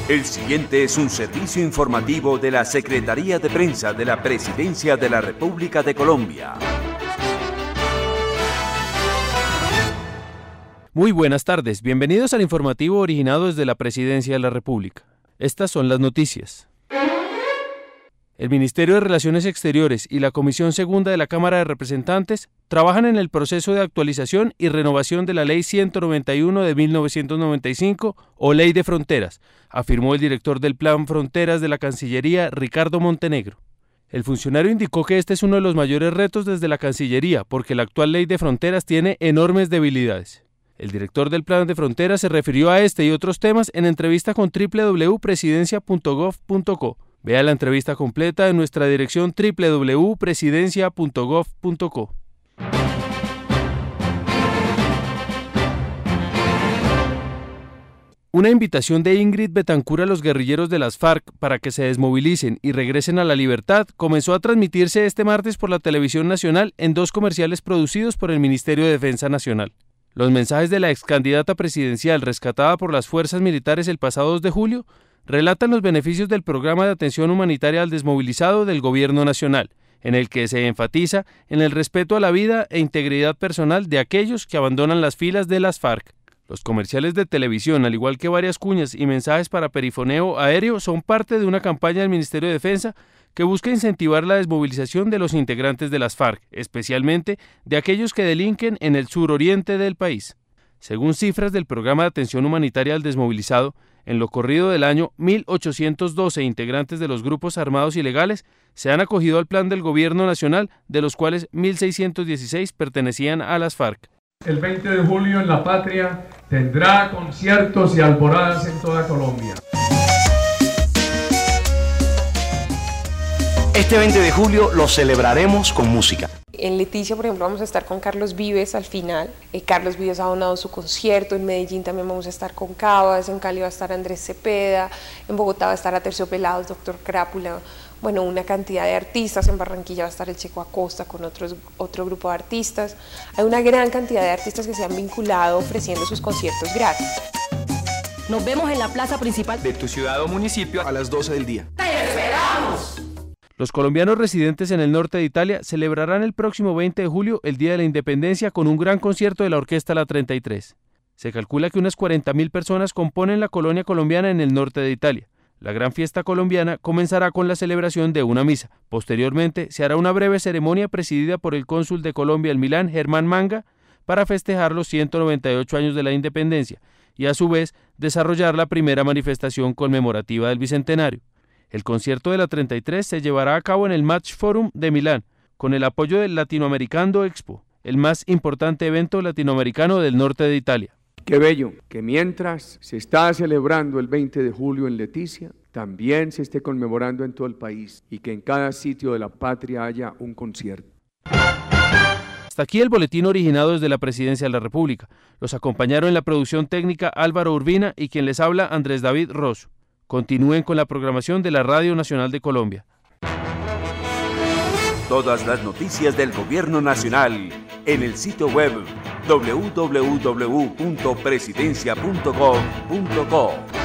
El siguiente es un servicio informativo de la Secretaría de Prensa de la Presidencia de la República de Colombia. Muy buenas tardes, bienvenidos al informativo originado desde la Presidencia de la República. Estas son las noticias. El Ministerio de Relaciones Exteriores y la Comisión Segunda de la Cámara de Representantes trabajan en el proceso de actualización y renovación de la Ley 191 de 1995 o Ley de Fronteras, afirmó el director del Plan Fronteras de la Cancillería, Ricardo Montenegro. El funcionario indicó que este es uno de los mayores retos desde la Cancillería, porque la actual Ley de Fronteras tiene enormes debilidades. El director del Plan de Fronteras se refirió a este y otros temas en entrevista con www.presidencia.gov.co. Vea la entrevista completa en nuestra dirección www.presidencia.gov.co. Una invitación de Ingrid Betancourt a los guerrilleros de las FARC para que se desmovilicen y regresen a la libertad comenzó a transmitirse este martes por la televisión nacional en 2 comerciales producidos por el Ministerio de Defensa Nacional. Los mensajes de la excandidata presidencial rescatada por las fuerzas militares el pasado 2 de julio relatan los beneficios del programa de atención humanitaria al desmovilizado del Gobierno Nacional, en el que se enfatiza en el respeto a la vida e integridad personal de aquellos que abandonan las filas de las FARC. Los comerciales de televisión, al igual que varias cuñas y mensajes para perifoneo aéreo, son parte de una campaña del Ministerio de Defensa que busca incentivar la desmovilización de los integrantes de las FARC, especialmente de aquellos que delinquen en el suroriente del país. Según cifras del Programa de Atención Humanitaria al Desmovilizado, en lo corrido del año, 1.812 integrantes de los grupos armados ilegales se han acogido al plan del Gobierno Nacional, de los cuales 1.616 pertenecían a las FARC. El 20 de julio en La Patria tendrá conciertos y alboradas en toda Colombia. Este 20 de julio lo celebraremos con música. En Leticia, por ejemplo, vamos a estar con Carlos Vives al final. Carlos Vives ha donado su concierto. En Medellín también vamos a estar con Cabas. En Cali va a estar Andrés Cepeda. En Bogotá va a estar Aterciopelados, Doctor Crápula. Bueno, una cantidad de artistas. En Barranquilla va a estar el Checo Acosta con otro grupo de artistas. Hay una gran cantidad de artistas que se han vinculado ofreciendo sus conciertos gratis. Nos vemos en la plaza principal de tu ciudad o municipio a las 12 del día. ¡Te esperamos! Los colombianos residentes en el norte de Italia celebrarán el próximo 20 de julio el Día de la Independencia con un gran concierto de la Orquesta La 33. Se calcula que unas 40.000 personas componen la colonia colombiana en el norte de Italia. La gran fiesta colombiana comenzará con la celebración de una misa. Posteriormente se hará una breve ceremonia presidida por el cónsul de Colombia en Milán, Germán Manga, para festejar los 198 años de la independencia y a su vez desarrollar la primera manifestación conmemorativa del Bicentenario. El concierto de la 33 se llevará a cabo en el Match Forum de Milán, con el apoyo del Latinoamericano Expo, el más importante evento latinoamericano del norte de Italia. Qué bello que mientras se está celebrando el 20 de julio en Leticia, también se esté conmemorando en todo el país y que en cada sitio de la patria haya un concierto. Hasta aquí el boletín originado desde la Presidencia de la República. Los acompañaron en la producción técnica Álvaro Urbina y quien les habla Andrés David Rosso. Continúen con la programación de la Radio Nacional de Colombia. Todas las noticias del Gobierno Nacional en el sitio web www.presidencia.gov.co.